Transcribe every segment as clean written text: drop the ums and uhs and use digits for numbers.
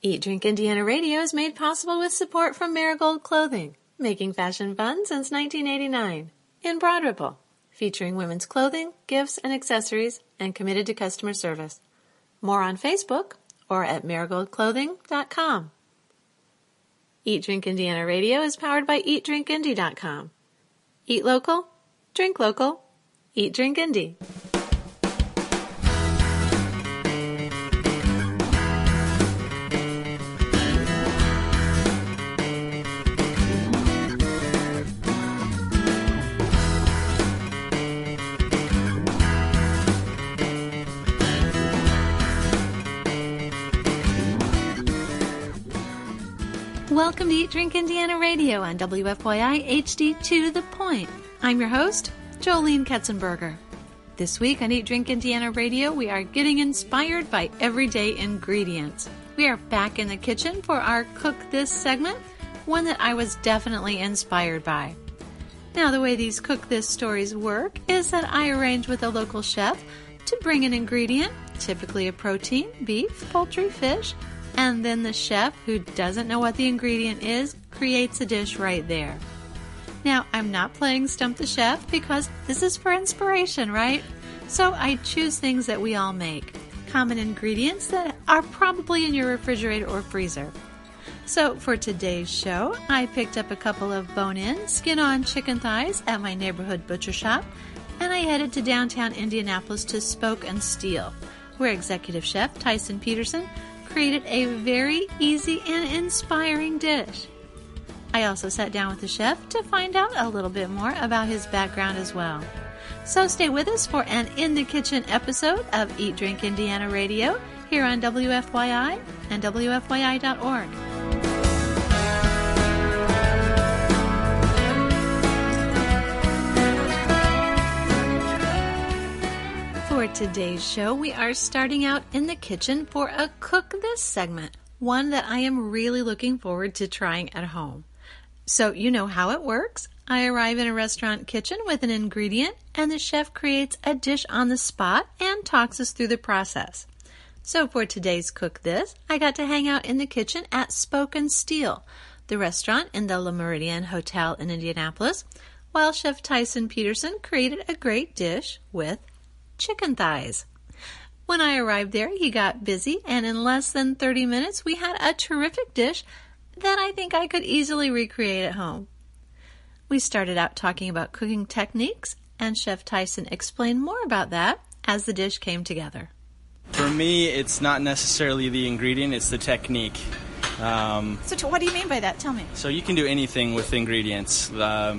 Eat Drink Indiana Radio is made possible with support from Marigold Clothing, making fashion fun since 1989. In Broad Ripple, featuring women's clothing, gifts, and accessories, and committed to customer service. More on Facebook or at marigoldclothing.com. Eat Drink Indiana Radio is powered by EatDrinkIndy.com. Eat local, drink local, Eat Drink Indy. Welcome to Eat Drink Indiana Radio on WFYI HD to the Point. I'm your host, Jolene Ketzenberger. This week on Eat Drink Indiana Radio, we are getting inspired by everyday ingredients. We are back in the kitchen for our Cook This segment, one that I was definitely inspired by. Now, the way these Cook This stories work is that I arrange with a local chef to bring an ingredient, typically a protein, beef, poultry, fish, and then the chef, who doesn't know what the ingredient is, creates a dish right there. Now, I'm not playing Stump the Chef because this is for inspiration, right? So I choose things that we all make, common ingredients that are probably in your refrigerator or freezer. So for today's show, I picked up a couple of bone-in, skin-on chicken thighs at my neighborhood butcher shop, and I headed to downtown Indianapolis to Spoke and Steel, where executive chef Tyson Peterson created a very easy and inspiring dish. I also sat down with the chef to find out a little bit more about his background as well. So stay with us for an In the Kitchen episode of Eat Drink Indiana Radio here on WFYI and WFYI.org. For today's show, we are starting out in the kitchen for a Cook This segment, one that I am really looking forward to trying at home. So you know how it works. I arrive in a restaurant kitchen with an ingredient, and the chef creates a dish on the spot and talks us through the process. So for today's Cook This, I got to hang out in the kitchen at Spoke and Steel, the restaurant in the Le Méridien Hotel in Indianapolis, while Chef Tyson Peterson created a great dish with chicken thighs. When I arrived there, he got busy, and in less than 30 minutes, we had a terrific dish that I think I could easily recreate at home. We started out talking about cooking techniques, and Chef Tyson explained more about that as the dish came together. For me, it's not necessarily the ingredient, it's the technique. So what do you mean by that? Tell me. So you can do anything with ingredients. Not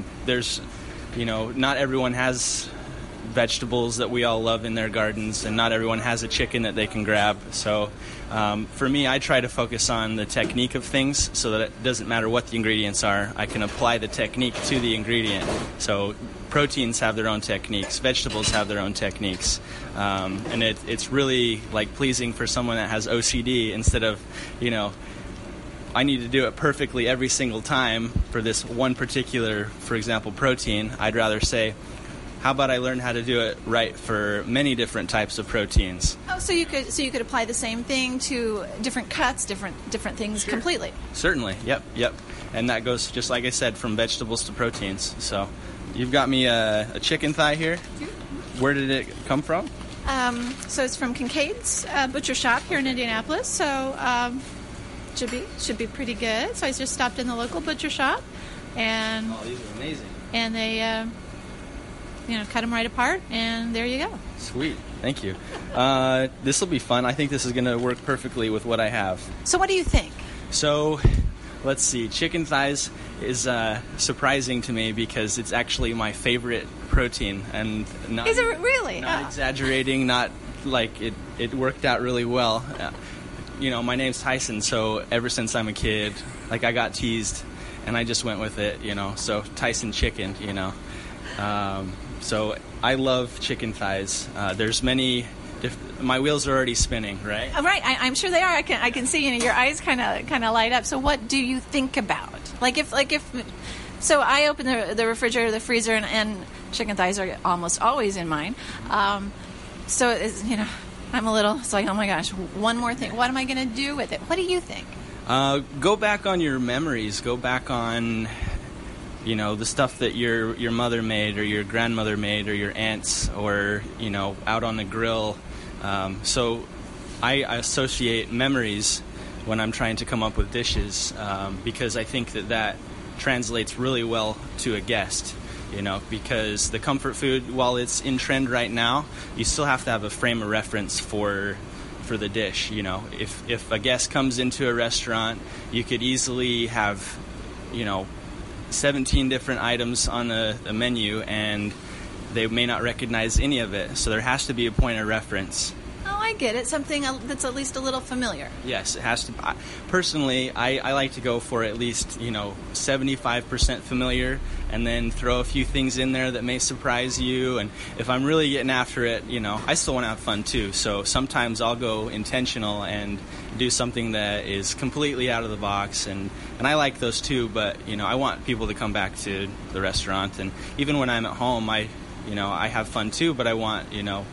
everyone has vegetables that we all love in their gardens, and not everyone has a chicken that they can grab. So for me, I try to focus on the technique of things so that it doesn't matter what the ingredients are. I can apply the technique to the ingredient. So proteins have their own techniques, vegetables have their own techniques, and it's really like pleasing for someone that has OCD. Instead of, I need to do it perfectly every single time for this one particular, for example, protein, I'd rather say, how about I learn how to do it right for many different types of proteins? Oh, so you could apply the same thing to different cuts, different things. Sure. Completely. Certainly. Yep. And that goes, just like I said, from vegetables to proteins. So you've got me a chicken thigh here. Mm-hmm. Where did it come from? So it's from Kincaid's Butcher Shop here in Indianapolis. So should be pretty good. So I just stopped in the local butcher shop, and these are amazing. And they cut them right apart, and there you go. Sweet. Thank you. This will be fun. I think this is going to work perfectly with what I have. So what do you think? So, let's see. Chicken thighs is surprising to me because it's actually my favorite protein. And not, is it really? Not exaggerating, not like it worked out really well. My name's Tyson, so ever since I'm a kid, I got teased, and I just went with it, So Tyson Chicken, So I love chicken thighs. There's many. My wheels are already spinning, right? Right, I'm sure they are. I can see your eyes kind of light up. So what do you think about? So I open the refrigerator, the freezer, and chicken thighs are almost always in mine. So it's, I'm a little. It's like, oh my gosh, one more thing. What am I going to do with it? What do you think? Go back on your memories. Go back on, the stuff that your mother made or your grandmother made or your aunts or, out on the grill. So I associate memories when I'm trying to come up with dishes because I think that translates really well to a guest. Because the comfort food, while it's in trend right now, you still have to have a frame of reference for the dish. If a guest comes into a restaurant, you could easily have 17 different items on the menu and they may not recognize any of it, so there has to be a point of reference. I get it. Something that's at least a little familiar. Yes, it has to. Personally, I like to go for at least 75% familiar, and then throw a few things in there that may surprise you. And if I'm really getting after it, I still want to have fun too. So sometimes I'll go intentional and do something that is completely out of the box, and I like those too. But I want people to come back to the restaurant, and even when I'm at home, I have fun too. But I want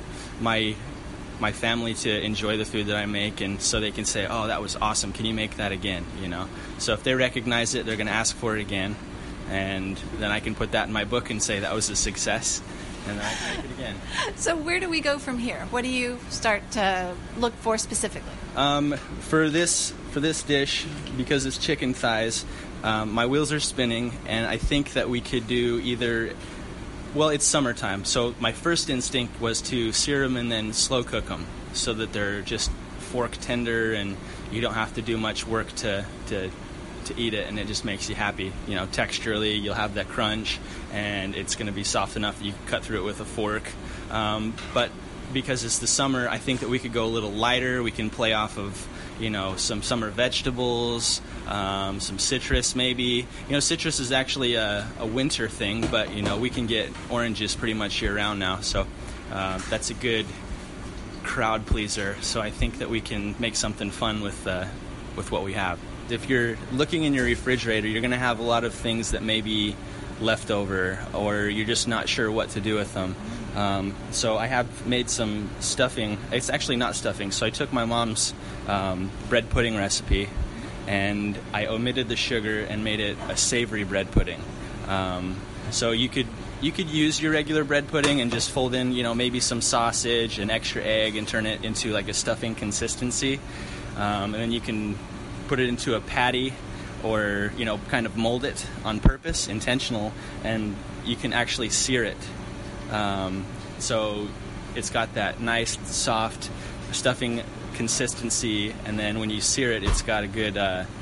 my family to enjoy the food that I make, and so they can say, "Oh, that was awesome. Can you make that again?" So if they recognize it, they're going to ask for it again, and then I can put that in my book and say that was a success, and then I can make it again. So where do we go from here? What do you start to look for specifically? For this dish, because it's chicken thighs, my wheels are spinning, and I think that we could do either. Well, it's summertime, so my first instinct was to sear them and then slow cook them so that they're just fork tender and you don't have to do much work to eat it, and it just makes you happy. Texturally, you'll have that crunch, and it's going to be soft enough that you can cut through it with a fork. But because it's the summer, I think that we could go a little lighter. We can play off of some summer vegetables, some citrus maybe. Citrus is actually a winter thing, but, we can get oranges pretty much year-round now. So that's a good crowd pleaser. So I think that we can make something fun with what we have. If you're looking in your refrigerator, you're going to have a lot of things that may be left over, or you're just not sure what to do with them. So I have made some stuffing. It's actually not stuffing. So I took my mom's bread pudding recipe, and I omitted the sugar and made it a savory bread pudding. So you could use your regular bread pudding and just fold in, maybe some sausage, an extra egg, and turn it into like a stuffing consistency. And then you can put it into a patty, or kind of mold it on purpose, intentional, and you can actually sear it. So it's got that nice, soft stuffing consistency, and then when you sear it, it's got a good,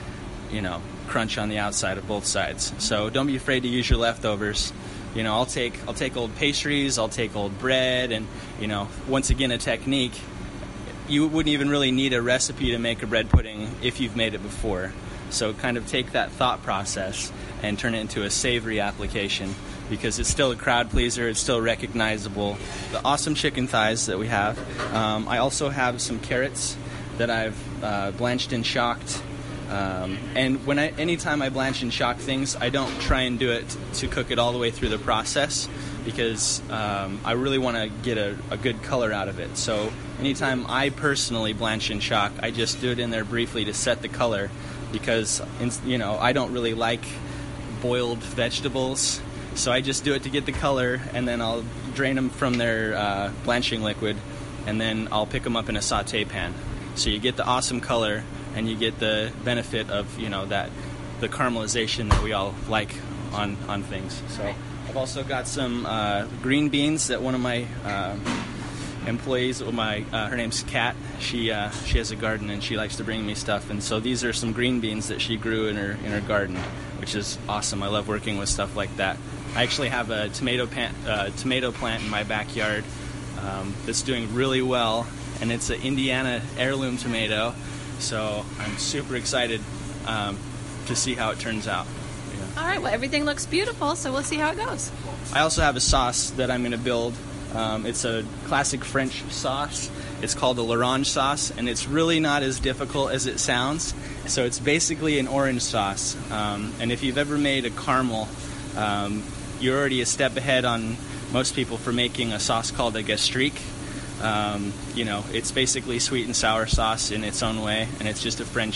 crunch on the outside of both sides. So don't be afraid to use your leftovers. I'll take old pastries, I'll take old bread, and once again, a technique. You wouldn't even really need a recipe to make a bread pudding if you've made it before. So kind of take that thought process and turn it into a savory application, because it's still a crowd pleaser, it's still recognizable. The awesome chicken thighs that we have. I also have some carrots that I've blanched and shocked. And anytime I blanch and shock things, I don't try and do it to cook it all the way through the process, because I really want to get a good color out of it. So anytime I personally blanch and shock, I just do it in there briefly to set the color, because I don't really like boiled vegetables, so I just do it to get the color, and then I'll drain them from their blanching liquid, and then I'll pick them up in a saute pan. So you get the awesome color, and you get the benefit of the caramelization that we all like on things. So I've also got some green beans that one of my employees, her name's Kat. She has a garden, and she likes to bring me stuff. And so these are some green beans that she grew in her garden, which is awesome. I love working with stuff like that. I actually have a tomato plant in my backyard that's doing really well, and it's an Indiana heirloom tomato. So I'm super excited to see how it turns out. All right, well, everything looks beautiful, so we'll see how it goes. I also have a sauce that I'm going to build. It's a classic French sauce. It's called a l'orange sauce, and it's really not as difficult as it sounds. So it's basically an orange sauce. And if you've ever made a caramel, you're already a step ahead on most people for making a sauce called a gastrique. It's basically sweet and sour sauce in its own way, and it's just a French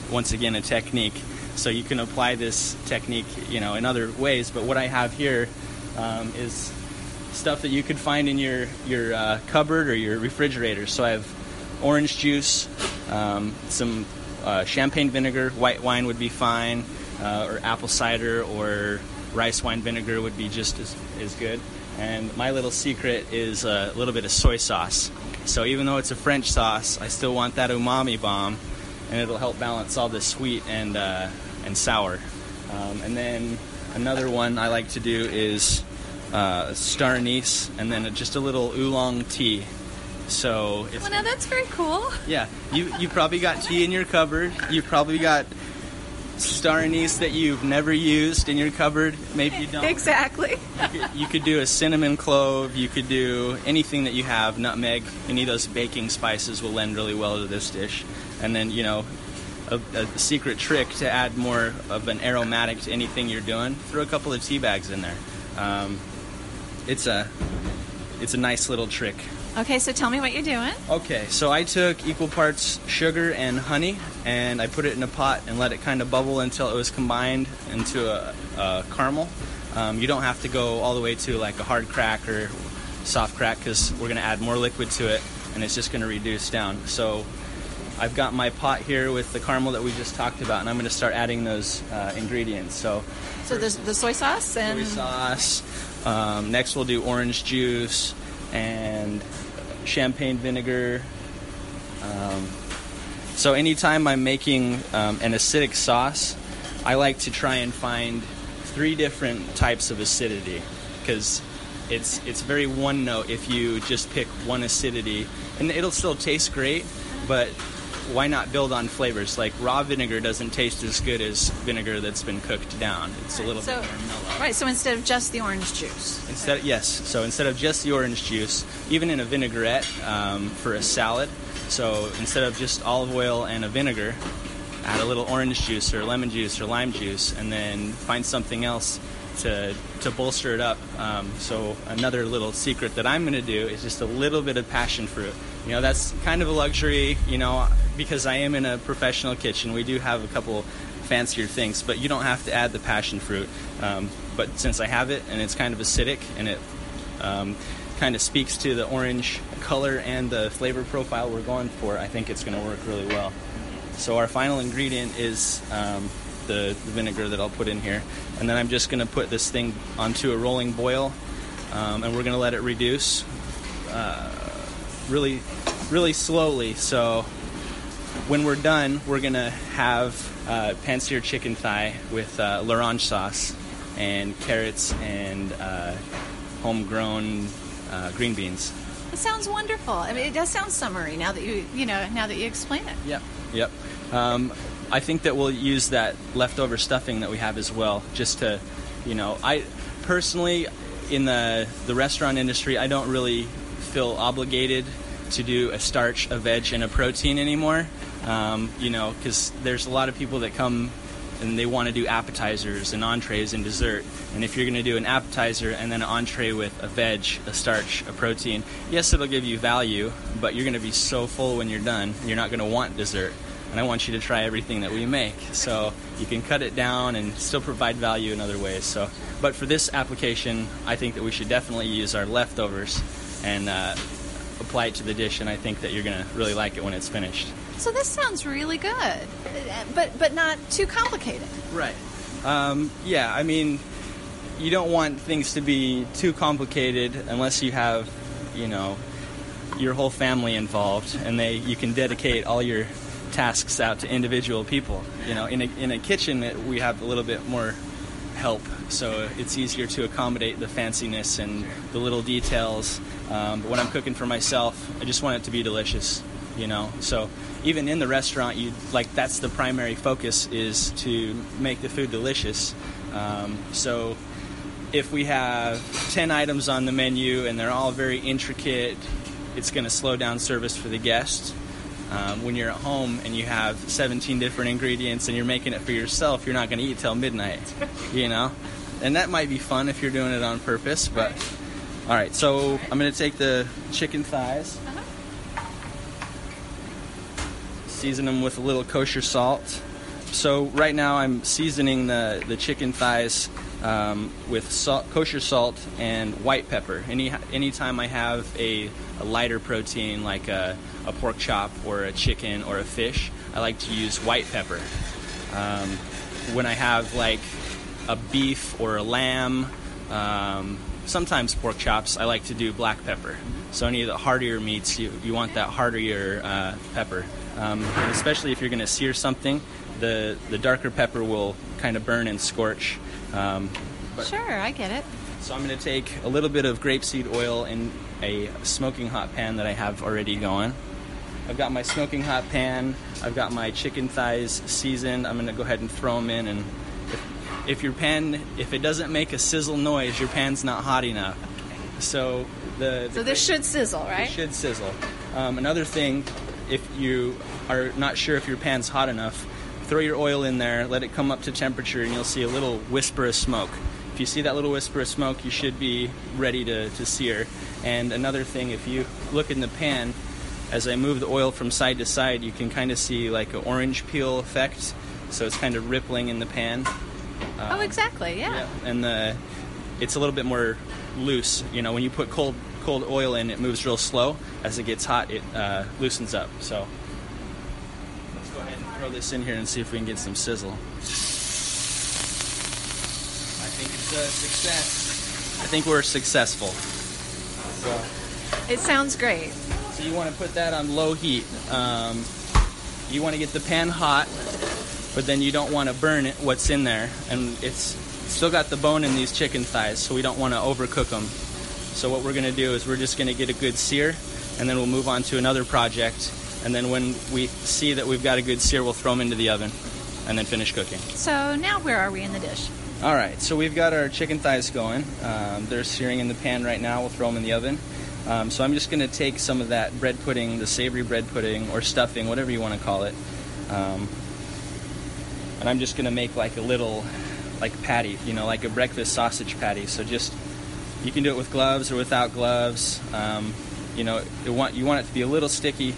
once again, a technique. So you can apply this technique, in other ways. But what I have here is stuff that you could find in your cupboard or your refrigerator. So I have orange juice, some champagne vinegar, white wine would be fine, or apple cider or rice wine vinegar would be just as good. And my little secret is a little bit of soy sauce. So even though it's a French sauce, I still want that umami bomb, and it'll help balance all the sweet and sour. And then another one I like to do is star anise, and then just a little oolong tea. So it's, well, now that's very cool. Yeah, you probably got tea in your cupboard. You've probably got star anise that you've never used in your cupboard. Maybe you don't. Exactly. You could do a cinnamon clove. You could do anything that you have. Nutmeg. Any of those baking spices will lend really well to this dish. And then, a secret trick to add more of an aromatic to anything you're doing, throw a couple of tea bags in there. It's a nice little trick. Okay, so tell me what you're doing. Okay, so I took equal parts sugar and honey, and I put it in a pot and let it kind of bubble until it was combined into a caramel. You don't have to go all the way to like a hard crack or soft crack, because we're going to add more liquid to it, and it's just going to reduce down. So I've got my pot here with the caramel that we just talked about, and I'm going to start adding those ingredients. So there's the soy sauce and soy sauce. Next we'll do orange juice and champagne vinegar. So anytime I'm making an acidic sauce, I like to try and find 3 different types of acidity, because it's very one note if you just pick one acidity, and it'll still taste great, but why not build on flavors? Like raw vinegar doesn't taste as good as vinegar that's been cooked down. It's a little bit more mellow. Right, so instead of just the orange juice. Instead of just the orange juice, even in a vinaigrette for a salad, so instead of just olive oil and a vinegar, add a little orange juice or lemon juice or lime juice, and then find something else to bolster it up. So another little secret that I'm going to do is just a little bit of passion fruit. That's kind of a luxury, because I am in a professional kitchen. We do have a couple fancier things, but you don't have to add the passion fruit. But since I have it, and it's kind of acidic, and it kind of speaks to the orange color and the flavor profile we're going for, I think it's going to work really well. So our final ingredient is the vinegar that I'll put in here, and then I'm just going to put this thing onto a rolling boil, and we're going to let it reduce really, really slowly. So when we're done, we're going to have pan-seared chicken thigh with l'orange sauce and carrots and homegrown green beans. It sounds wonderful. I mean, it does sound summery now that you explain it. Yep. I think that we'll use that leftover stuffing that we have as well, just to, I personally, in the restaurant industry, I don't really feel obligated to do a starch, a veg, and a protein anymore, because there's a lot of people that come and they want to do appetizers and entrees and dessert. And if you're going to do an appetizer and then an entree with a veg, a starch, a protein, yes, it'll give you value, but you're going to be so full when you're done, you're not going to want dessert. And I want you to try everything that we make. So you can cut it down and still provide value in other ways. But for this application, I think that we should definitely use our leftovers and apply it to the dish, and I think that you're going to really like it when it's finished. So this sounds really good, but not too complicated. Right. Yeah, I mean, you don't want things to be too complicated unless you have, your whole family involved, and you can dedicate all your tasks out to individual people. In a kitchen, we have a little bit more help, so it's easier to accommodate the fanciness and the little details. But when I'm cooking for myself, I just want it to be delicious. So even in the restaurant, that's the primary focus, is to make the food delicious. So if we have 10 items on the menu and they're all very intricate, it's going to slow down service for the guest. When you're at home and you have 17 different ingredients and you're making it for yourself, you're not going to eat till midnight, And that might be fun if you're doing it on purpose, but... All right, so I'm going to take the chicken thighs, season them with a little kosher salt, So right now I'm seasoning the chicken thighs with kosher salt and white pepper. Anytime I have a lighter protein like a pork chop or a chicken or a fish, I like to use white pepper. When I have like a beef or a lamb, sometimes pork chops, I like to do black pepper. So any of the heartier meats, you want that heartier pepper. And especially if you're going to sear something, the darker pepper will kind of burn and scorch. Sure, I get it. So I'm going to take a little bit of grapeseed oil in a smoking hot pan that I have already going. I've got my smoking hot pan. I've got my chicken thighs seasoned. I'm going to go ahead and throw them in. And if it doesn't make a sizzle noise, your pan's not hot enough. So this should sizzle, right? It should sizzle. Another thing, if you are not sure if your pan's hot enough, throw your oil in there, let it come up to temperature, and you'll see a little whisper of smoke. If you see that little whisper of smoke, you should be ready to sear. And another thing, if you look in the pan, as I move the oil from side to side, you can kind of see like an orange peel effect. So it's kind of rippling in the pan. Oh, exactly, yeah. And it's a little bit more loose. You know, when you put cold oil in, it moves real slow. As it gets hot, it loosens up. So let's go ahead and throw this in here and see if we can get some sizzle. I think it's a success. I think we're successful. So It sounds great. So you want to put that on low heat. You want to get the pan hot, but then you don't want to burn what's in there. And it's still got the bone in these chicken thighs, so we don't want to overcook them. So what we're going to do is we're just going to get a good sear, and then we'll move on to another project. And then when we see that we've got a good sear, we'll throw them into the oven and then finish cooking. So now where are we in the dish? All right, so we've got our chicken thighs going. They're searing in the pan right now. We'll throw them in the oven. So I'm just going to take some of that bread pudding, the savory bread pudding or stuffing, whatever you want to call it. And I'm just going to make like a little patty, like a breakfast sausage patty. So just, you can do it with gloves or without gloves. You want it to be a little sticky.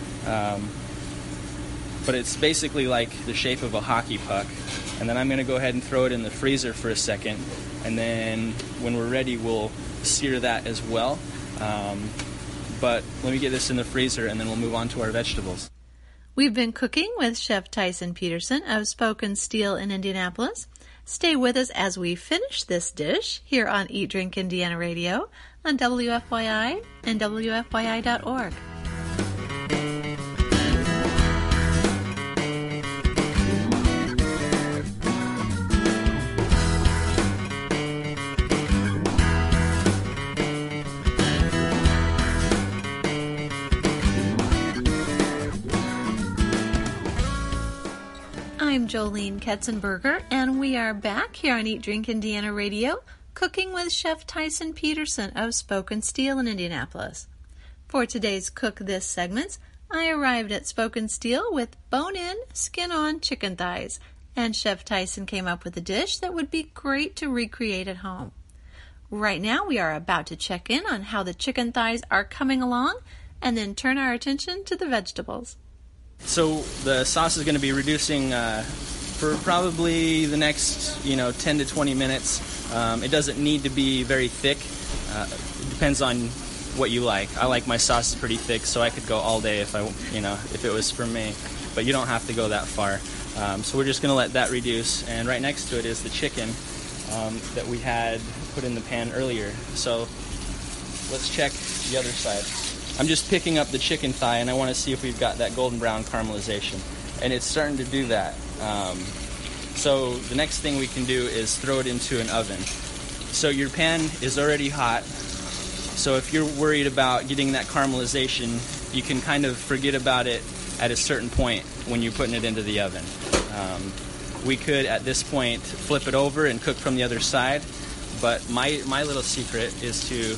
But it's basically like the shape of a hockey puck. And then I'm going to go ahead and throw it in the freezer for a second. And then when we're ready, we'll sear that as well. But let me get this in the freezer, and then we'll move on to our vegetables. We've been cooking with Chef Tyson Peterson of Spoken Steel in Indianapolis. Stay with us as we finish this dish here on Eat Drink Indiana Radio on WFYI and WFYI.org. I'm Jolene Ketzenberger, and we are back here on Eat Drink Indiana Radio, cooking with Chef Tyson Peterson of Spoken Steel in Indianapolis. For today's Cook This segments, I arrived at Spoken Steel with bone-in, skin-on chicken thighs, and Chef Tyson came up with a dish that would be great to recreate at home. Right now, we are about to check in on how the chicken thighs are coming along, and then turn our attention to the vegetables. So the sauce is going to be reducing for probably the next 10 to 20 minutes. It doesn't need to be very thick. It depends on what you like. I like my sauce pretty thick, so I could go all day if it was for me. But you don't have to go that far. So we're just going to let that reduce. And right next to it is the chicken that we had put in the pan earlier. So let's check the other side. I'm just picking up the chicken thigh, and I want to see if we've got that golden brown caramelization. And it's starting to do that. So the next thing we can do is throw it into an oven. So your pan is already hot. So if you're worried about getting that caramelization, you can kind of forget about it at a certain point when you're putting it into the oven. We could, at this point, flip it over and cook from the other side. But my little secret is to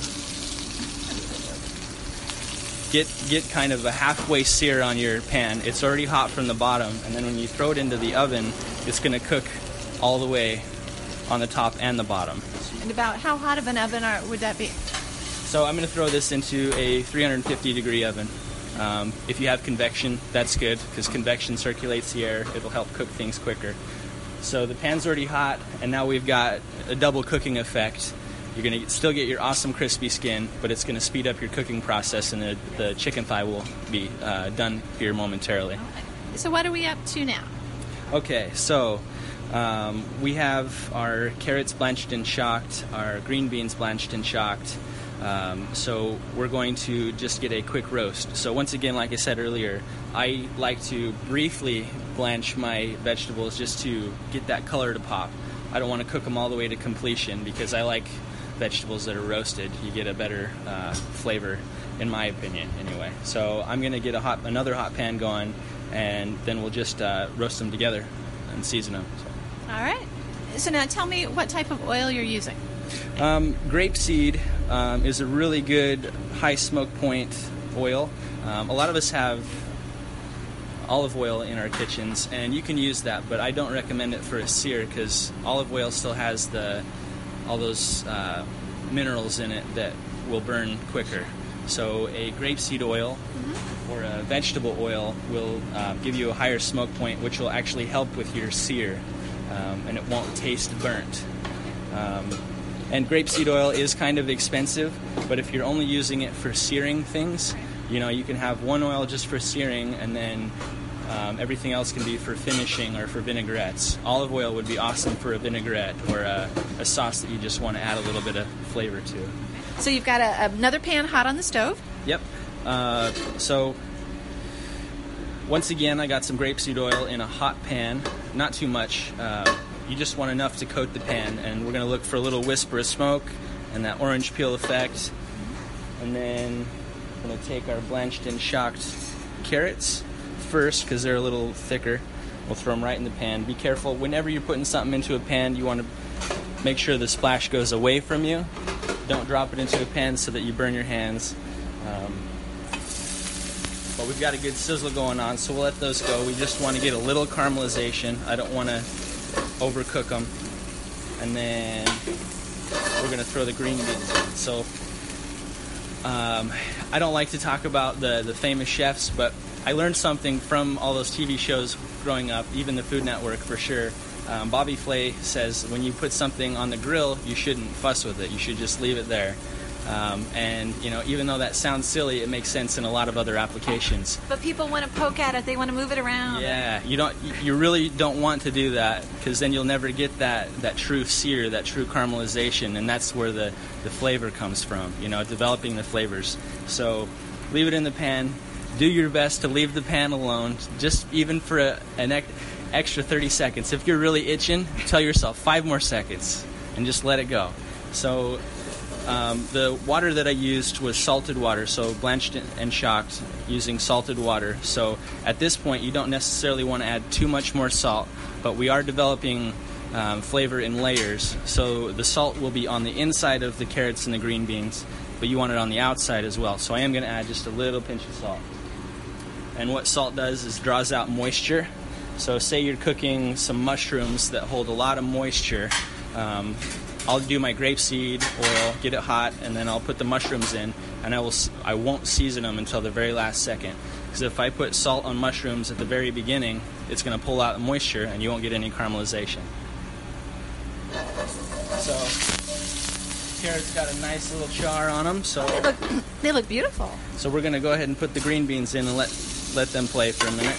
get kind of a halfway sear on your pan. It's already hot from the bottom, and then when you throw it into the oven, it's going to cook all the way on the top and the bottom. And about how hot of an oven would that be? So I'm going to throw this into a 350-degree oven. If you have convection, that's good, because convection circulates the air. It'll help cook things quicker. So the pan's already hot, and now we've got a double cooking effect. You're going to still get your awesome crispy skin, but it's going to speed up your cooking process, and the chicken thigh will be done here momentarily. So what are we up to now? Okay, so we have our carrots blanched and shocked, our green beans blanched and shocked. So we're going to just get a quick roast. So once again, like I said earlier, I like to briefly blanch my vegetables just to get that color to pop. I don't want to cook them all the way to completion because I like vegetables that are roasted. You get a better flavor, in my opinion, anyway. So I'm going to get another hot pan going, and then we'll just roast them together and season them. So. All right. So now tell me what type of oil you're using. Grapeseed is a really good high smoke point oil. A lot of us have olive oil in our kitchens, and you can use that, but I don't recommend it for a sear because olive oil still has all those minerals in it that will burn quicker. So a grapeseed oil or a vegetable oil will give you a higher smoke point, which will actually help with your sear, and it won't taste burnt. And grapeseed oil is kind of expensive, but if you're only using it for searing things, you can have one oil just for searing, and then everything else can be for finishing or for vinaigrettes. Olive oil would be awesome for a vinaigrette or a sauce that you just want to add a little bit of flavor to. So you've got another pan hot on the stove? Yep. So once again, I got some grapeseed oil in a hot pan. Not too much. You just want enough to coat the pan, and we're going to look for a little whisper of smoke and that orange peel effect. And then we're going to take our blanched and shocked carrots first because they're a little thicker. We'll throw them right in the pan. Be careful. Whenever you're putting something into a pan, you want to make sure the splash goes away from you. Don't drop it into a pan so that you burn your hands. But we've got a good sizzle going on, so we'll let those go. We just want to get a little caramelization. I don't want to overcook them. And then we're going to throw the green beans in. So I don't like to talk about the famous chefs, but I learned something from all those TV shows growing up, even the Food Network for sure. Bobby Flay says when you put something on the grill, you shouldn't fuss with it. You should just leave it there. And even though that sounds silly, it makes sense in a lot of other applications. But people want to poke at it; they want to move it around. Yeah, you really don't want to do that because then you'll never get that true sear, that true caramelization, and that's where the flavor comes from. Developing the flavors. So leave it in the pan. Do your best to leave the pan alone, just even for an extra 30 seconds. If you're really itching, tell yourself 5 more seconds and just let it go. So the water that I used was salted water, so blanched and shocked using salted water. So at this point, you don't necessarily want to add too much more salt, but we are developing flavor in layers. So the salt will be on the inside of the carrots and the green beans, but you want it on the outside as well. So I am going to add just a little pinch of salt. And what salt does is draws out moisture. So say you're cooking some mushrooms that hold a lot of moisture. I'll do my grapeseed oil, get it hot, and then I'll put the mushrooms in, and I won't season them until the very last second. Because if I put salt on mushrooms at the very beginning, it's going to pull out the moisture, and you won't get any caramelization. So carrots got a nice little char on them. So they look beautiful. So we're going to go ahead and put the green beans in and let them play for a minute.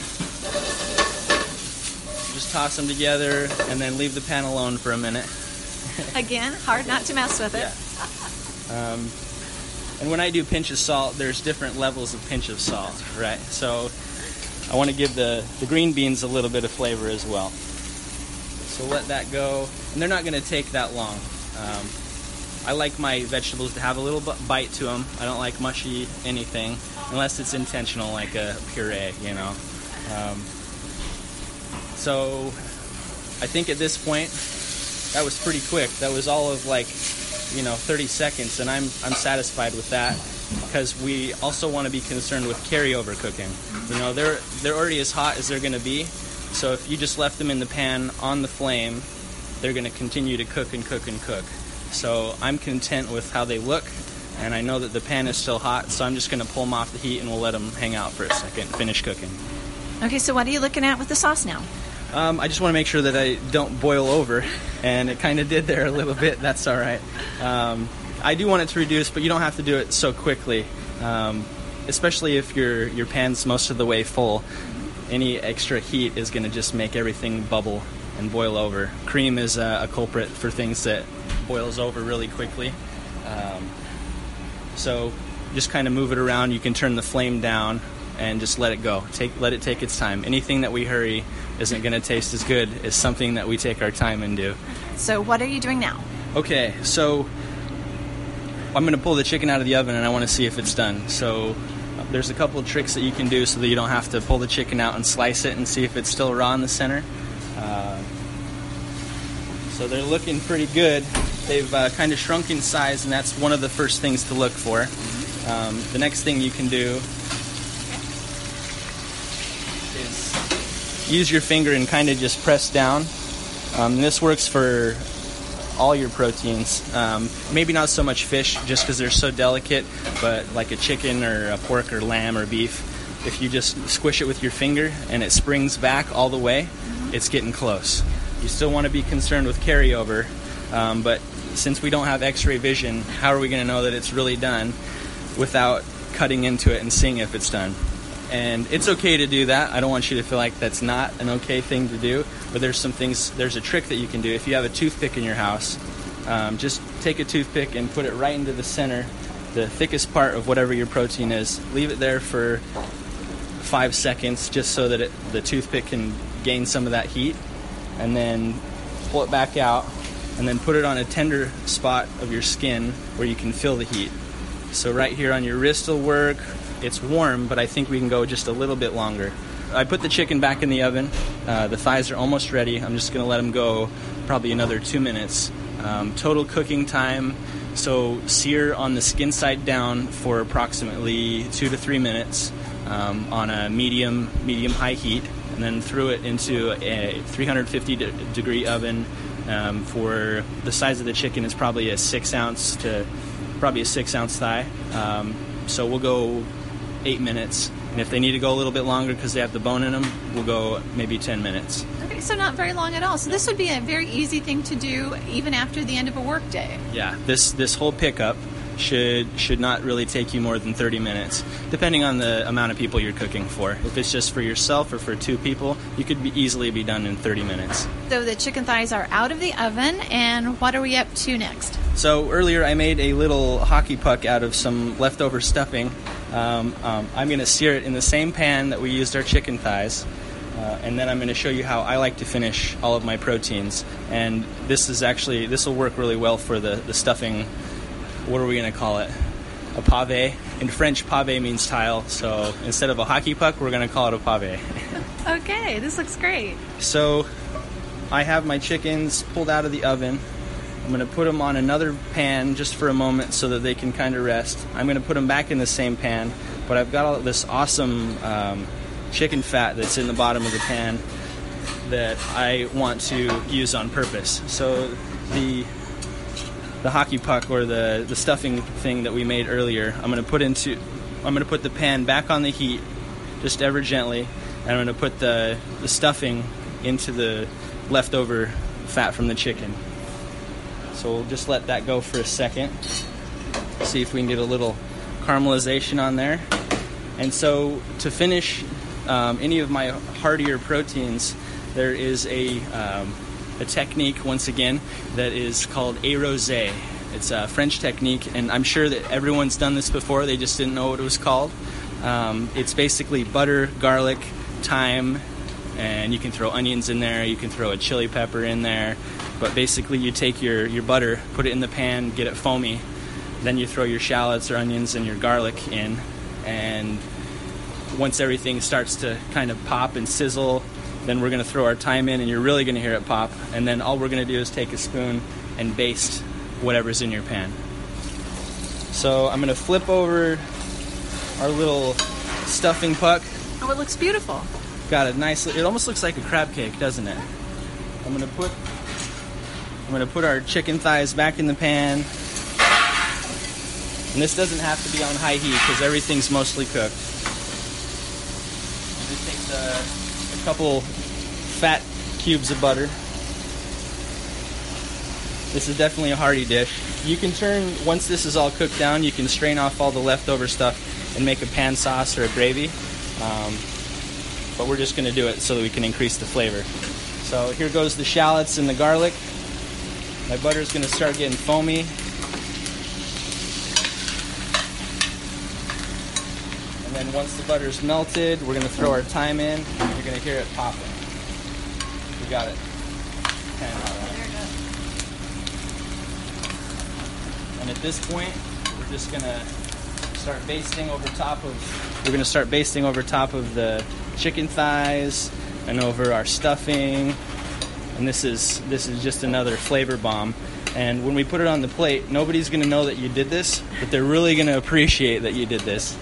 Just toss them together and then leave the pan alone for a minute. Again, hard not to mess with it. Yeah. And when I do pinch of salt, there's different levels of pinch of salt, right? So I want to give the green beans a little bit of flavor as well. So let that go. And they're not going to take that long. I like my vegetables to have a little bite to them. I don't like mushy anything unless it's intentional, like a puree, So I think at this point, that was pretty quick. That was all of 30 seconds, and I'm satisfied with that because we also want to be concerned with carryover cooking. They're already as hot as they're going to be, so if you just left them in the pan on the flame, they're going to continue to cook and cook and cook. So I'm content with how they look and I know that the pan is still hot, so I'm just going to pull them off the heat and we'll let them hang out for a second and finish cooking. Okay, so what are you looking at with the sauce now? I just want to make sure that I don't boil over, and it kind of did there a little bit. That's all right. I do want it to reduce, but you don't have to do it so quickly, especially if your pan's most of the way full. Any extra heat is going to just make everything bubble and boil over. Cream is a culprit for things that boils over really quickly. So just kind of move it around. You can turn the flame down and just let it go. Let it take its time. Anything that we hurry isn't going to taste as good as something that we take our time and do. So what are you doing now? Okay, so I'm going to pull the chicken out of the oven and I want to see if it's done. So there's a couple of tricks that you can do so that you don't have to pull the chicken out and slice it and see if it's still raw in the center. So they're looking pretty good. They've kind of shrunk in size, and that's one of the first things to look for. The next thing you can do is use your finger and kind of just press down. This works for all your proteins. Maybe not so much fish, just because they're so delicate, but like a chicken or a pork or lamb or beef, if you just squish it with your finger and it springs back all the way, it's getting close. You still want to be concerned with carryover, but since we don't have x-ray vision, how are we going to know that it's really done without cutting into it and seeing if it's done? And it's okay to do that. I don't want you to feel like that's not an okay thing to do, but there's a trick that you can do. If you have a toothpick in your house, just take a toothpick and put it right into the center, the thickest part of whatever your protein is. Leave it there for 5 seconds just so that the toothpick can gain some of that heat, and then pull it back out, and then put it on a tender spot of your skin where you can feel the heat. So right here on your wrist will work. It's warm, but I think we can go just a little bit longer. I put the chicken back in the oven. The thighs are almost ready. I'm just going to let them go probably another 2 minutes. Total cooking time, so sear on the skin side down for approximately 2 to 3 minutes on a medium-high heat, and then throw it into a 350-degree oven. For the size of the chicken is probably a 6 ounce thigh. So we'll go 8 minutes, and if they need to go a little bit longer because they have the bone in them, we'll go maybe 10 minutes. Okay, so not very long at all. So this would be a very easy thing to do even after the end of a work day. Yeah, this whole pickup should not really take you more than 30 minutes, depending on the amount of people you're cooking for. If it's just for yourself or for 2 people, you could easily be done in 30 minutes. So the chicken thighs are out of the oven, and what are we up to next? So earlier I made a little hockey puck out of some leftover stuffing. I'm going to sear it in the same pan that we used our chicken thighs, and then I'm going to show you how I like to finish all of my proteins. And this will work really well for the stuffing. What are we going to call it? A pave. In French, pave means tile, so instead of a hockey puck, we're going to call it a pave. Okay, this looks great. So I have my chickens pulled out of the oven. I'm going to put them on another pan just for a moment so that they can kind of rest. I'm going to put them back in the same pan, but I've got all this awesome chicken fat that's in the bottom of the pan that I want to use on purpose. So the hockey puck or the stuffing thing that we made earlier, I'm going to put the pan back on the heat just ever gently, and I'm going to put the stuffing into the leftover fat from the chicken. So we'll just let that go for a second. See if we can get a little caramelization on there. And so to finish any of my heartier proteins, there is a technique, once again, that is called a rosé. It's a French technique, and I'm sure that everyone's done this before. They just didn't know what it was called. It's basically butter, garlic, thyme, and you can throw onions in there. You can throw a chili pepper in there. But basically you take your butter, put it in the pan, get it foamy. Then you throw your shallots or onions and your garlic in. And once everything starts to kind of pop and sizzle, then we're going to throw our thyme in, and you're really going to hear it pop. And then all we're going to do is take a spoon and baste whatever's in your pan. So I'm going to flip over our little stuffing puck. Oh, it looks beautiful. Got a nice, it almost looks like a crab cake, doesn't it? I'm going to put our chicken thighs back in the pan. And this doesn't have to be on high heat because everything's mostly cooked. And it takes a couple fat cubes of butter. This is definitely a hearty dish. You can turn, once this is all cooked down, you can strain off all the leftover stuff and make a pan sauce or a gravy. But we're just going to do it so that we can increase the flavor. So here goes the shallots and the garlic. My butter's going to start getting foamy. And then once the butter's melted, we're going to throw our thyme in. You're going to hear it popping. We got it. And at this point, we're just going to start basting over top of the chicken thighs and over our stuffing. And this is just another flavor bomb. And when we put it on the plate, nobody's going to know that you did this, but they're really going to appreciate that you did this.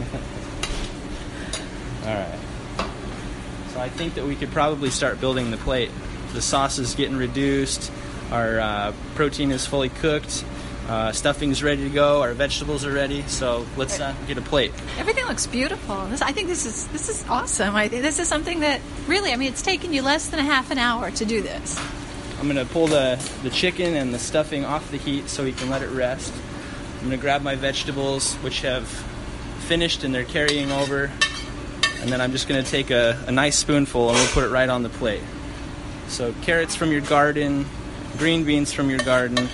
All right. So I think that we could probably start building the plate. The sauce is getting reduced. Our protein is fully cooked. Stuffing's ready to go. Our vegetables are ready. So let's get a plate. Everything looks beautiful. I think this is awesome. I think this is something that really, it's taken you less than a half an hour to do this. I'm going to pull the chicken and the stuffing off the heat so we can let it rest. I'm going to grab my vegetables, which have finished and they're carrying over. And then I'm just going to take a nice spoonful and we'll put it right on the plate. So carrots from your garden, green beans from your garden,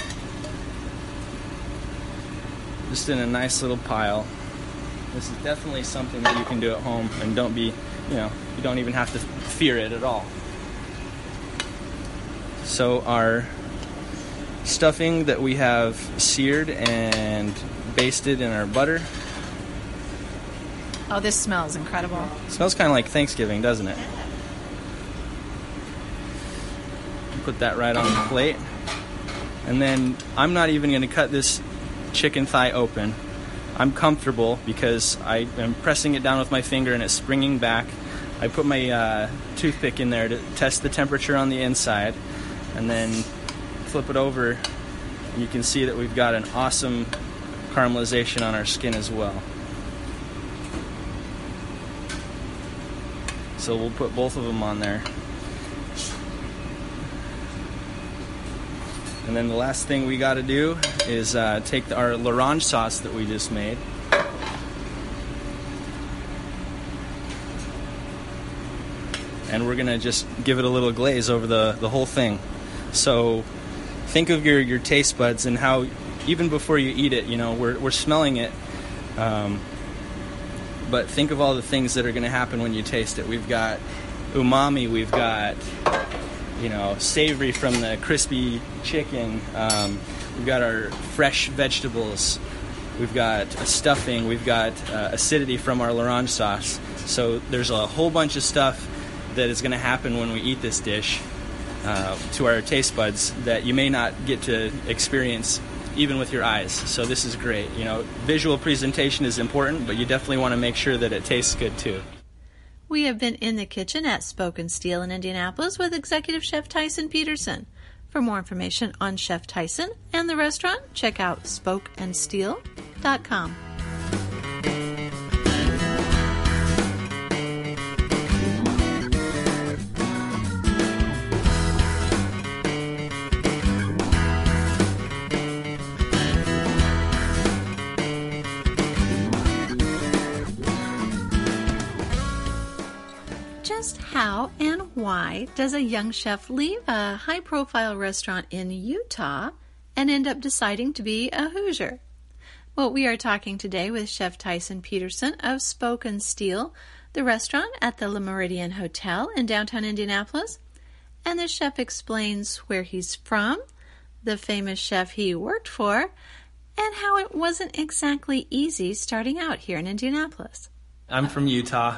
just in a nice little pile. This is definitely something that you can do at home and you don't even have to fear it at all. So our stuffing that we have seared and basted in our butter. Oh, this smells incredible. It smells kind of like Thanksgiving, doesn't it? Put that right on the plate. And then I'm not even going to cut this chicken thigh open. I'm comfortable because I am pressing it down with my finger and it's springing back. I put my toothpick in there to test the temperature on the inside and then flip it over. And you can see that we've got an awesome caramelization on our skin as well. So we'll put both of them on there. And then the last thing we got to do is take our l'orange sauce that we just made. And we're going to just give it a little glaze over the whole thing. So think of your taste buds and how even before you eat it, we're smelling it. But think of all the things that are going to happen when you taste it. We've got umami, we've got savory from the crispy chicken. We've got our fresh vegetables. We've got a stuffing. We've got acidity from our l'orange sauce. So there's a whole bunch of stuff that is going to happen when we eat this dish to our taste buds that you may not get to experience even with your eyes. So this is great. Visual presentation is important, but you definitely want to make sure that it tastes good too. We have been in the kitchen at Spoke and Steel in Indianapolis with Executive Chef Tyson Peterson. For more information on Chef Tyson and the restaurant, check out spokeandsteel.com. Just how and why does a young chef leave a high-profile restaurant in Utah and end up deciding to be a Hoosier? Well, we are talking today with Chef Tyson Peterson of Spoke and Steel, the restaurant at the Le Méridien Hotel in downtown Indianapolis. And the chef explains where he's from, the famous chef he worked for, and how it wasn't exactly easy starting out here in Indianapolis. I'm from Utah.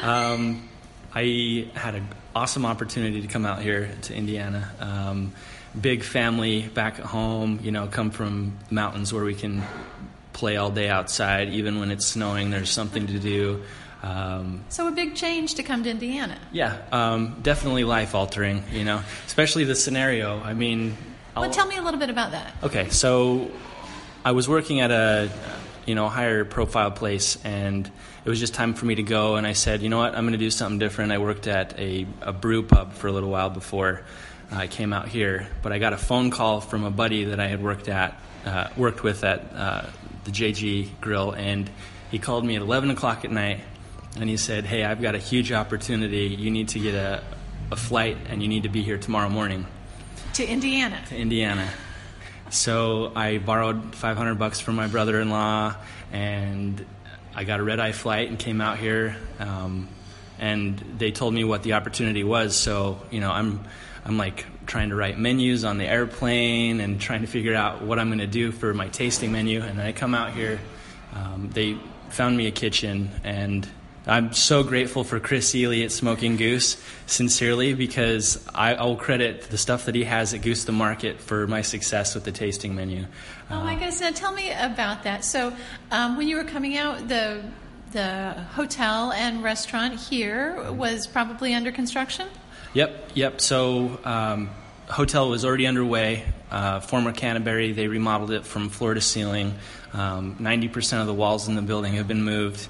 I had an awesome opportunity to come out here to Indiana. Big family back at home, come from the mountains where we can play all day outside. Even when it's snowing, there's something to do. So a big change to come to Indiana. Yeah, definitely life-altering, especially the scenario. Tell me a little bit about that. Okay, so I was working at a higher profile place, and it was just time for me to go. And I said, you know what, I'm going to do something different. I worked at a brew pub for a little while before I came out here, but I got a phone call from a buddy that I had worked with at the JG Grill, and he called me at 11 o'clock at night, and he said, hey, I've got a huge opportunity. You need to get a flight, and you need to be here tomorrow morning. To Indiana. To Indiana. So I borrowed $500 from my brother-in-law, and I got a red-eye flight and came out here, and they told me what the opportunity was. So, I'm like trying to write menus on the airplane and trying to figure out what I'm going to do for my tasting menu. And then I come out here, they found me a kitchen, and I'm so grateful for Chris Ely at Smoking Goose, sincerely, because I'll credit the stuff that he has at Goose the Market for my success with the tasting menu. Oh my goodness! Now tell me about that. So when you were coming out, the hotel and restaurant here was probably under construction? Yep. So hotel was already underway. Former Canterbury, they remodeled it from floor to ceiling. 90% of the walls in the building have been moved.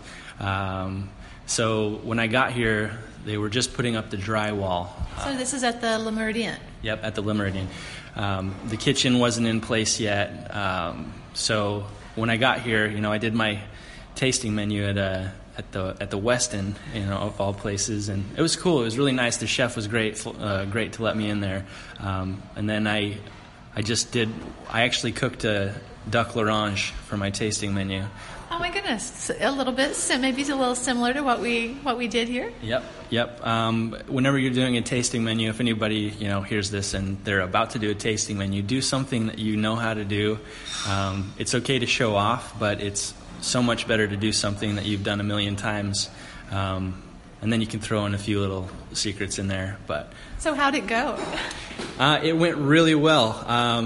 So when I got here, they were just putting up the drywall. So this is at the Le Méridien? Yep, at the Le Méridien. The kitchen wasn't in place yet. So when I got here, I did my tasting menu at the Westin, of all places, and it was cool. It was really nice. The chef was great to let me in there. And then I actually cooked a duck l'orange for my tasting menu. Oh my goodness! A little bit, maybe it's a little similar to what we did here. Yep. Whenever you're doing a tasting menu, if anybody hears this and they're about to do a tasting menu, do something that you know how to do. It's okay to show off, but it's so much better to do something that you've done a million times, and then you can throw in a few little secrets in there. But so how'd it go? It went really well.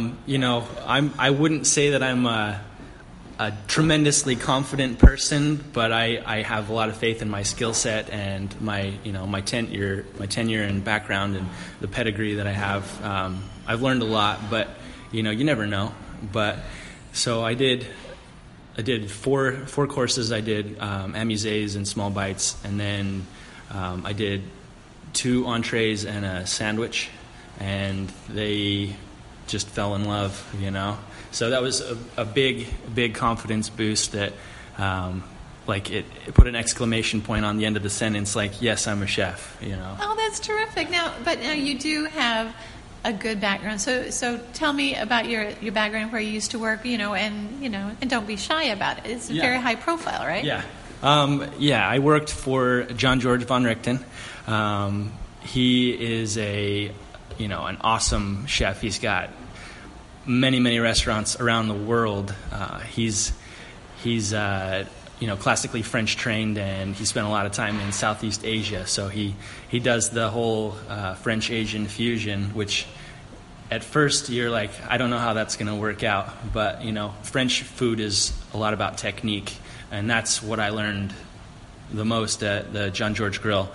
I wouldn't say that I'm a tremendously confident person, but I have a lot of faith in my skill set and my tenure and background and the pedigree that I have. I've learned a lot, but you never know. But so I did four courses. I did amuse and small bites, and then I did 2 entrees and a sandwich, and they just fell in love, So that was a big confidence boost that, it put an exclamation point on the end of the sentence, like, yes, I'm a chef, Oh, that's terrific. Now you do have a good background. So tell me about your background, where you used to work, and don't be shy about it. It's very high profile, right? Yeah. I worked for John George von Richten. He is an awesome chef. He's got many restaurants around the world. He's classically French trained, and he spent a lot of time in Southeast Asia. So he does the whole French Asian fusion, which at first you're like, I don't know how that's going to work out. But French food is a lot about technique, and that's what I learned the most at the John George Grill.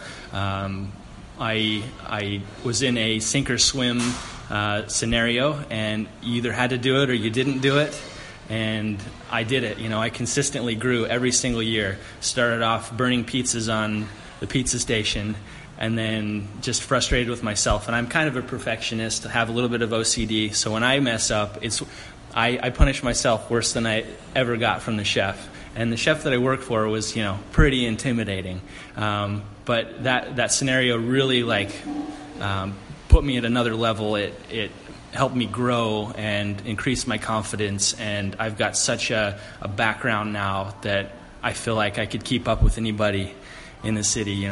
I was in a sink or swim scenario, and you either had to do it or you didn't do it, and I did it. I consistently grew every single year. Started off burning pizzas on the pizza station, and then just frustrated with myself. And I'm kind of a perfectionist, have a little bit of OCD, so when I mess up, I punish myself worse than I ever got from the chef. And the chef that I worked for was, pretty intimidating. But that scenario really put me at another level. It helped me grow and increase my confidence. And I've got such a background now that I feel like I could keep up with anybody in the city.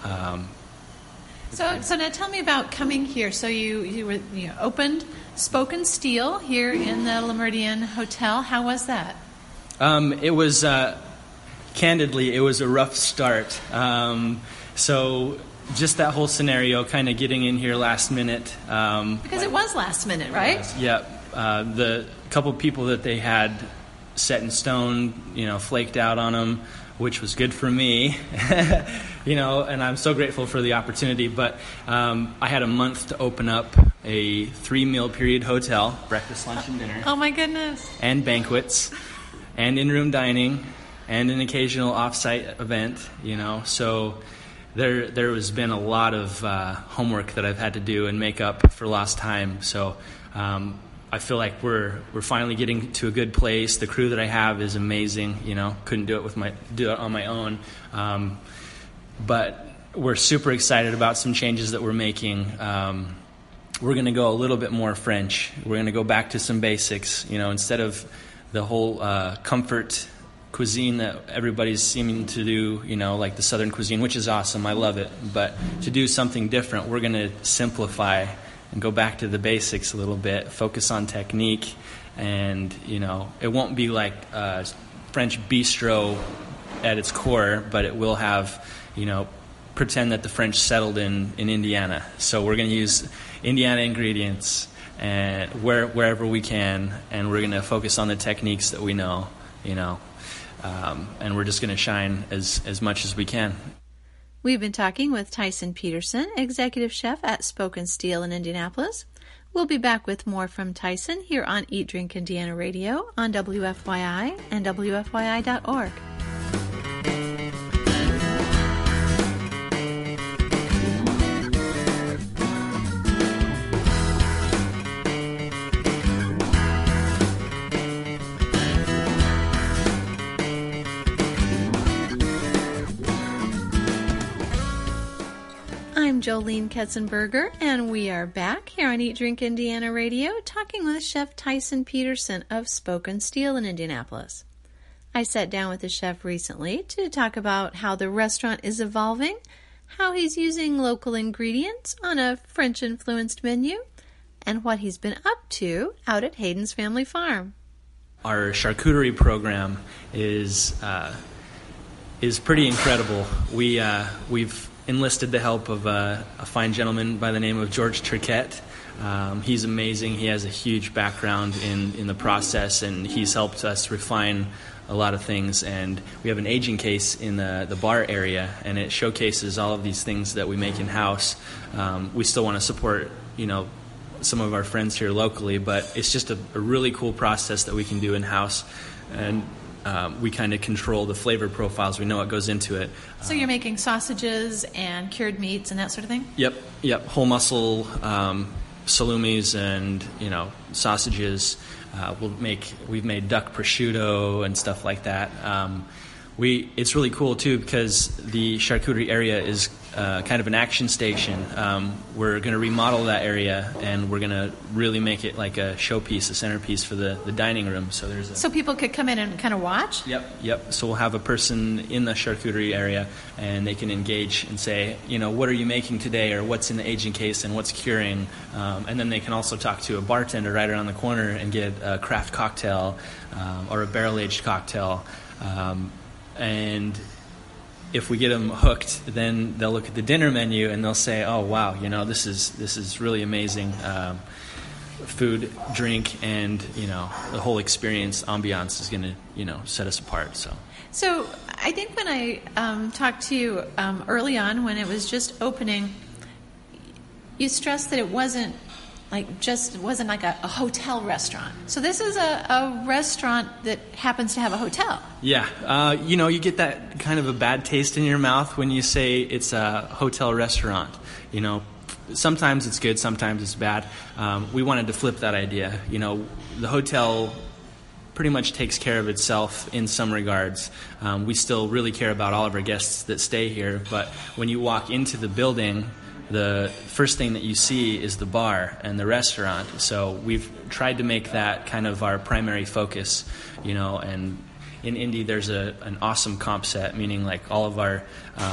So now tell me about coming here. So you opened Spoken Steel here in the Le Méridien Hotel. How was that? It was, candidly, it was a rough start. So just that whole scenario, kind of getting in here last minute. Because it was last minute, right? Yeah. The couple people that they had set in stone, flaked out on them, which was good for me, and I'm so grateful for the opportunity. But I had a month to open up a 3-meal period hotel, breakfast, lunch, and dinner. Oh, my goodness. And banquets. and in-room dining, and an occasional off-site event, So there has been a lot of homework that I've had to do and make up for lost time. So I feel like we're finally getting to a good place. The crew that I have is amazing. Couldn't do it on my own. But we're super excited about some changes that we're making. We're going to go a little bit more French. We're going to go back to some basics. Instead of the whole comfort cuisine that everybody's seeming to do, like the Southern cuisine, which is awesome. I love it. But to do something different, we're going to simplify and go back to the basics a little bit, focus on technique, and, it won't be like French bistro at its core, but it will have, pretend that the French settled in Indiana. So we're going to use Indiana ingredients and wherever we can, and we're going to focus on the techniques that we know, and we're just going to shine as much as we can. We've been talking with Tyson Peterson, executive chef at Spoke & Steel in Indianapolis. We'll be back with more from Tyson here on Eat, Drink, Indiana Radio on WFYI and WFYI.org. I'm Jolene Ketzenberger, and we are back here on Eat, Drink, Indiana Radio talking with Chef Tyson Peterson of Spoke & Steel in Indianapolis. I sat down with the chef recently to talk about how the restaurant is evolving, how he's using local ingredients on a French-influenced menu, and what he's been up to out at Hayden's Family Farm. Our charcuterie program is pretty incredible. We've enlisted the help of a fine gentleman by the name of George Turquette. He's amazing. He has a huge background in the process, and he's helped us refine a lot of things. And we have an aging case in the bar area, and it showcases all of these things that we make in-house. We still want to support, some of our friends here locally, but it's just a really cool process that we can do in-house. And we kind of control the flavor profiles. We know what goes into it. So you're making sausages and cured meats and that sort of thing? Yep. Whole muscle salumis and sausages. We've made duck prosciutto and stuff like that. It's really cool too because the charcuterie area is kind of an action station. We're going to remodel that area, and we're going to really make it like a showpiece, a centerpiece for the dining room. So people could come in and kind of watch? Yep. So we'll have a person in the charcuterie area, and they can engage and say, what are you making today, or what's in the aging case and what's curing, and then they can also talk to a bartender right around the corner and get a craft cocktail or a barrel-aged cocktail. And if we get them hooked, then they'll look at the dinner menu and they'll say, "Oh wow, this is really amazing food, drink, and the whole experience, ambiance is going to set us apart." So I think when I talked to you early on, when it was just opening, you stressed that it wasn't like a hotel restaurant. So this is a restaurant that happens to have a hotel. Yeah. You get that kind of a bad taste in your mouth when you say it's a hotel restaurant. Sometimes it's good, sometimes it's bad. We wanted to flip that idea. The hotel pretty much takes care of itself in some regards. We still really care about all of our guests that stay here, but when you walk into the building, the first thing that you see is the bar and the restaurant. So we've tried to make that kind of our primary focus, and in Indy there's an awesome comp set, meaning like all of our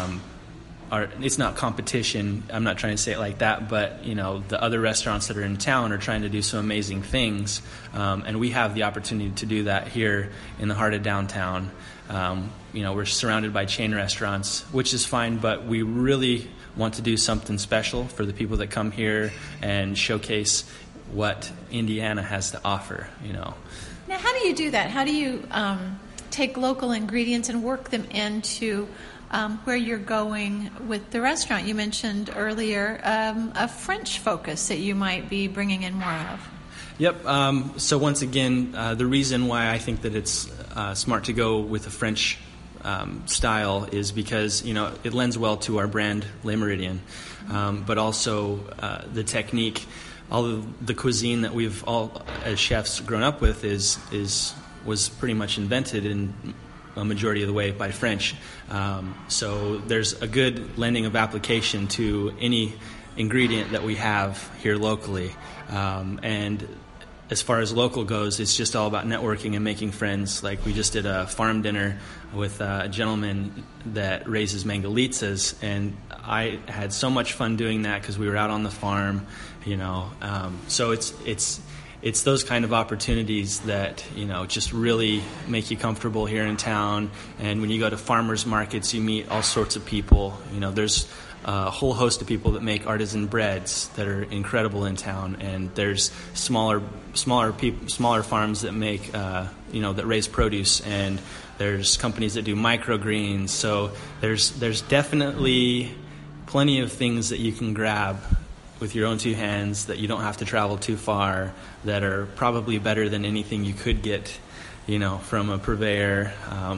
it's not competition, I'm not trying to say it like that, but the other restaurants that are in town are trying to do some amazing things, and we have the opportunity to do that here in the heart of downtown. We're surrounded by chain restaurants, which is fine, but we really want to do something special for the people that come here and showcase what Indiana has to offer. Now, how do you do that? How do you take local ingredients and work them into where you're going with the restaurant? You mentioned earlier a French focus that you might be bringing in more of. Yep. So once again, the reason why I think that it's smart to go with a French style is because it lends well to our brand Le Méridien, but also the technique, all of the cuisine that we've all as chefs grown up with was pretty much invented in a majority of the way by French. So there's a good lending of application to any ingredient that we have here locally. And as far as local goes, it's just all about networking and making friends. Like we just did a farm dinner with a gentleman that raises mangalitzas, and I had so much fun doing that because we were out on the farm, So it's those kind of opportunities that just really make you comfortable here in town. And when you go to farmers markets, you meet all sorts of people. There's a whole host of people that make artisan breads that are incredible in town, and there's smaller farms that make that raise produce, and there's companies that do microgreens. So there's definitely plenty of things that you can grab with your own two hands that you don't have to travel too far, that are probably better than anything you could get from a purveyor.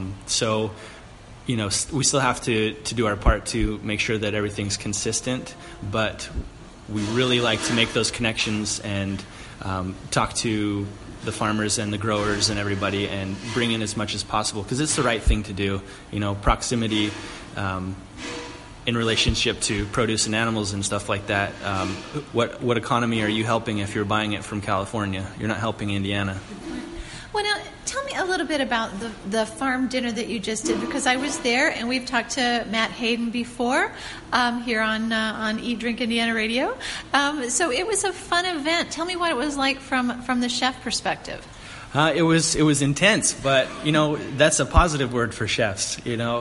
We still have to do our part to make sure that everything's consistent, but we really like to make those connections and talk to the farmers and the growers and everybody and bring in as much as possible, because it's the right thing to do. Proximity in relationship to produce and animals and stuff like that. What economy are you helping if you're buying it from California? You're not helping Indiana. Well, now, tell me a little bit about the farm dinner that you just did, because I was there, and we've talked to Matt Hayden before here on Eat, Drink, Indiana Radio. So it was a fun event. Tell me what it was like from the chef perspective. It was intense, but that's a positive word for chefs.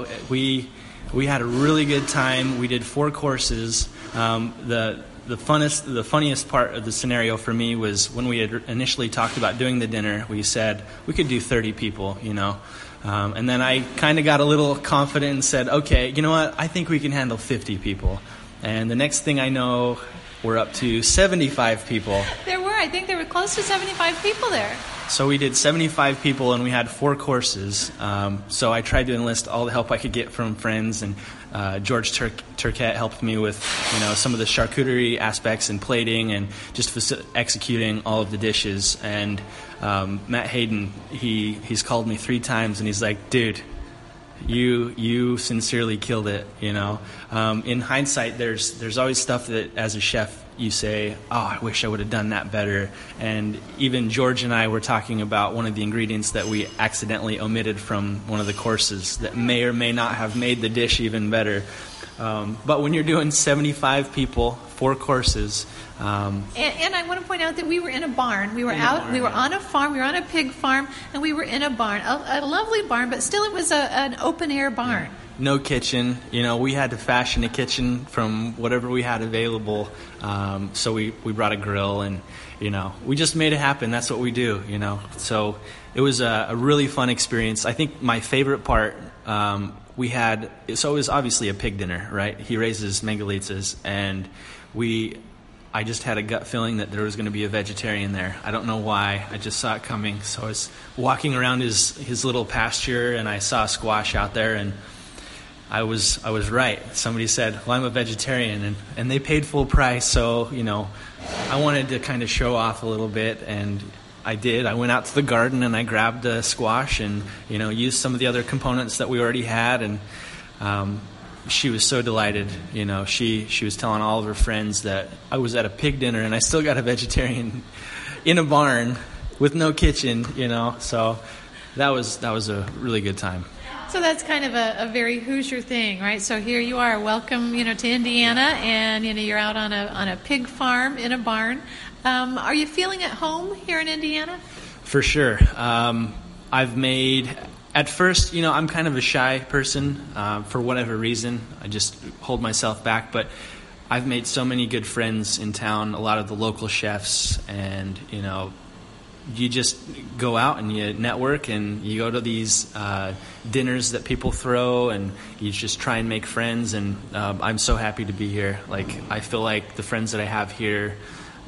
We had a really good time. We did 4 courses. The funniest part of the scenario for me was when we had initially talked about doing the dinner, we said we could do 30 people, and then I kind of got a little confident and said, okay, you know what, I think we can handle 50 people. And the next thing I know, we're up to 75 people. I think there were close to 75 people there. So we did 75 people, and we had 4 courses. So I tried to enlist all the help I could get from friends, and George Turquette helped me with some of the charcuterie aspects and plating and just executing all of the dishes. And Matt Hayden, he's called me 3 times, and he's like, dude, you sincerely killed it. In hindsight, there's always stuff that as a chef you say, oh, I wish I would have done that better. And even George and I were talking about one of the ingredients that we accidentally omitted from one of the courses that may or may not have made the dish even better. But when you're doing 75 people, 4 courses. And I want to point out that we were in a barn. We were on a farm. We were on a pig farm, and we were in a barn, a lovely barn, but still it was an open-air barn. No kitchen. We had to fashion a kitchen from whatever we had available. So we brought a grill, and, we just made it happen. That's what we do, So it was a really fun experience. I think my favorite part, so it was obviously a pig dinner, right? He raises mangalitzas, and I just had a gut feeling that there was going to be a vegetarian there. I don't know why. I just saw it coming. So I was walking around his little pasture, and I saw squash out there, and I was right. Somebody said, well, I'm a vegetarian, and they paid full price, so, I wanted to kind of show off a little bit, and I did. I went out to the garden, and I grabbed a squash and, used some of the other components that we already had, and she was so delighted. She was telling all of her friends that I was at a pig dinner, and I still got a vegetarian in a barn with no kitchen, so that was a really good time. So that's kind of a very Hoosier thing, right? So here you are, welcome, to Indiana, and you're out on a pig farm in a barn. Are you feeling at home here in Indiana? For sure. I've made, at first, I'm kind of a shy person for whatever reason. I just hold myself back, but I've made so many good friends in town. A lot of the local chefs, and you just go out and you network, and you go to these dinners that people throw, and you just try and make friends. And I'm so happy to be here. Like, I feel like the friends that I have here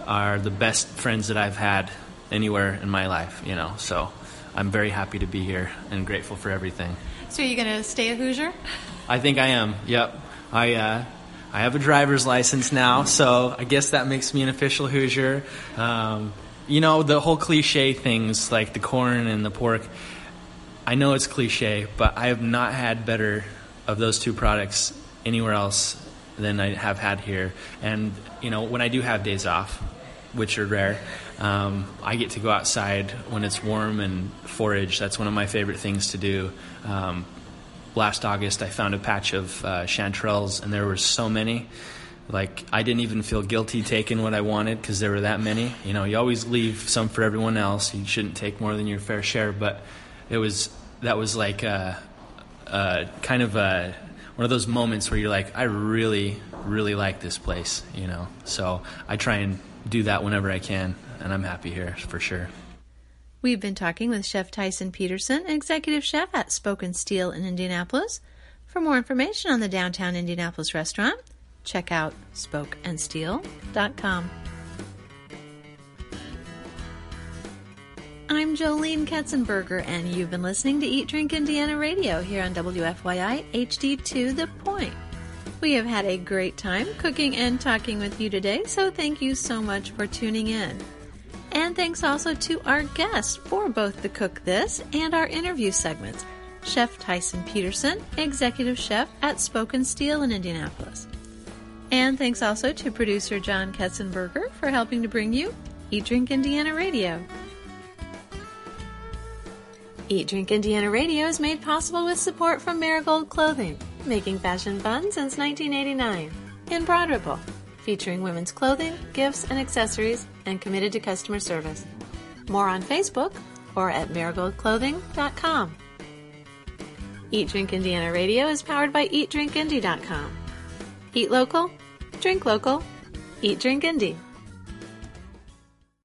are the best friends that I've had anywhere in my life, so I'm very happy to be here and grateful for everything. So are you going to stay a Hoosier? I think I am, yep. I have a driver's license now, so I guess that makes me an official Hoosier. The whole cliche things like the corn and the pork, I know it's cliche, but I have not had better of those two products anywhere else than I have had here. And, when I do have days off, which are rare, I get to go outside when it's warm and forage. That's one of my favorite things to do. Last August, I found a patch of chanterelles, and there were so many. Like, I didn't even feel guilty taking what I wanted because there were that many. You always leave some for everyone else. You shouldn't take more than your fair share. But that was like kind of one of those moments where you're like, I really, really like this place, So I try and do that whenever I can, and I'm happy here for sure. We've been talking with Chef Tyson Peterson, executive chef at Spoken Steel in Indianapolis. For more information on the downtown Indianapolis restaurant, check out spokeandsteel.com. I'm Jolene Katzenberger, and you've been listening to Eat Drink Indiana Radio here on WFYI HD to the Point. We have had a great time cooking and talking with you today, so thank you so much for tuning in. And thanks also to our guests for both the Cook This and our interview segments, Chef Tyson Peterson, executive chef at Spoken Steel in Indianapolis. And thanks also to producer John Katzenberger for helping to bring you Eat Drink Indiana Radio. Eat Drink Indiana Radio is made possible with support from Marigold Clothing, making fashion fun since 1989. In Broad Ripple, featuring women's clothing, gifts, and accessories, and committed to customer service. More on Facebook or at marigoldclothing.com. Eat Drink Indiana Radio is powered by EatDrinkIndy.com. Eat local, drink local, Eat Drink Indy.